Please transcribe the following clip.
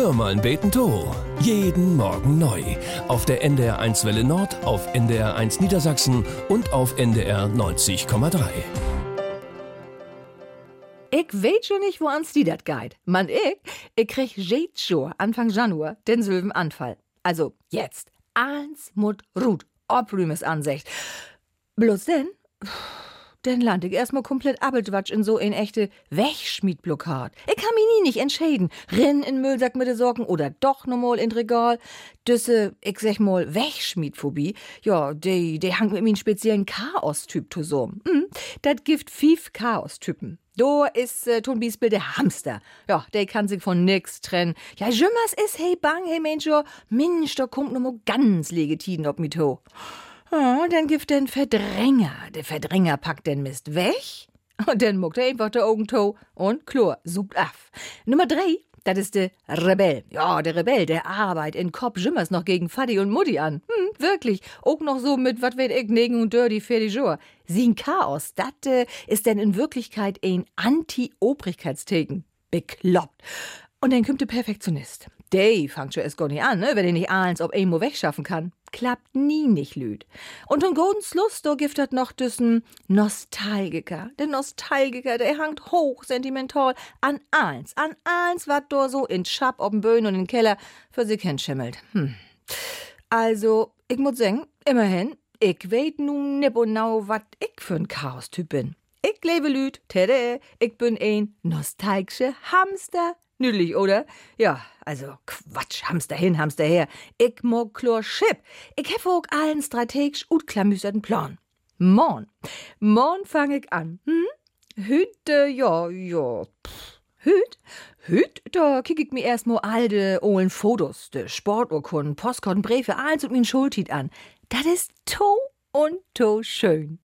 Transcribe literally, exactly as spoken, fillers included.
Hör mal beten to. Jeden Morgen neu. Auf der N D R eins Welle Nord, auf N D R eins Niedersachsen und auf N D R neunzig Komma drei. Ich weet schon nicht, wo ans die dat geht. Man, ich, ich krieg jet schon Anfang Januar den selben Anfall. Also jetzt. Eins mut Rut. Obrümes Ansicht. Bloß denn, denn land ich erstmal komplett abeltwatsch in so ein echte Wegschmiedblockad. Ich kann mich nie nicht entscheiden. Rinn in Müllsack mit de Socken oder doch noch mal in Regal. Düsse, ich sag mal, Wegschmiedphobie. Ja, die, die hangt mit mir einen speziellen Chaos-Typ zusammen. Hm, dat gibt fief Chaos-Typen. Da ist äh, Ton Biesbill der Hamster. Ja, der kann sich von nix trennen. Ja, jümmers is hey bang, hey Mensch, ja, Mensch, da kommt noch mal ganz legitim ob mit ho. Oh, dann gibt den Verdränger. Der Verdränger packt den Mist weg. Und dann muckt er einfach der Augen to und Chlor sucht af. Nummer drei, das ist der Rebell. Ja, der Rebell, der arbeitet in Kopf jümmers noch gegen Vati und Mutti an. Hm, wirklich. Auch noch so mit, wat weet ich, Negen und Dirty für die Jour. Sin Chaos, das äh, ist denn in Wirklichkeit ein Anti-Obrigkeitsteken. Bekloppt. Und dann kommt der Perfektionist. Der fangt schon erst gar nicht an, ne, wenn er nicht eins ob einmal wegschaffen kann. Klappt nie nicht lüd. Und von Golden Schluss, da gibt es noch diesen Nostalgiker. Der Nostalgiker, der hangt hoch sentimental an eins. An eins, wat da so in Schab ob'n Böen und in Keller für sich hinschimmelt. Hm. Also, ich muss sagen, immerhin, ich weet nun nipp und nau, wat ich für ein Chaos-Typ bin. Ich lebe lüd, tada, ich bin ein nostalgischer Hamster. Nüdlich, oder? Ja, also Quatsch, Hamster hin, Hamster her. Ich mag Chlor Chip. Ich hef auch allen strategisch gut klamüserten Plan. Morn. Morn fang ich an. Hm? Hüt, äh, ja, ja. Pff. Hüt? Hüt, da kick ich mir erstmal all de ohlen Fotos, de Sporturkunden, Postkarten, Briefe, alles und min Schultit an. Das ist to und to schön.